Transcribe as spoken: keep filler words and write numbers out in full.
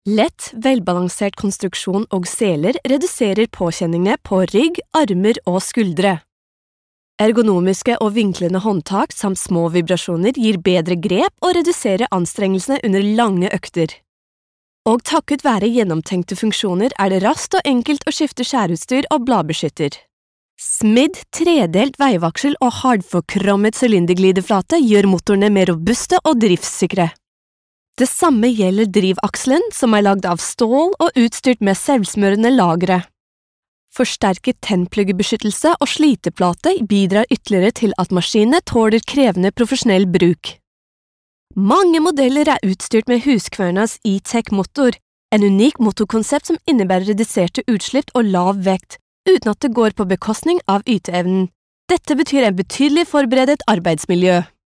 Lett, velbalansert konstruksjon og seler reduserer påkjenningene på rygg, armer og skuldre. Ergonomiske og vinklende håndtak samt små vibrasjoner gir bedre grep og reduserer anstrengelsene under lange økter. Og takket være gjennomtenkte funksjoner er det raskt og enkelt å skifte skjærutstyr og bladbeskytter. Smidd, tredelt veivaksel og hardforkrommet sylinderglideflate gjør motorene mer robuste og driftssikre. Det samme gjelder drivakselen, som er lagd av stål og utstyrt med selvsmørende lagre. Forsterket tennpluggebeskyttelse og sliteplate bidrar ytterligere til at maskinene tåler krevende profesjonell bruk. Mange modeller er utstyrt med Husqvarnas E-Tech-motor, en unik motorkonsept som innebærer reduserte utslipp og lav vekt, uten at det går på bekostning av yteevnen. Dette betyr en betydelig forbedret arbeidsmiljø.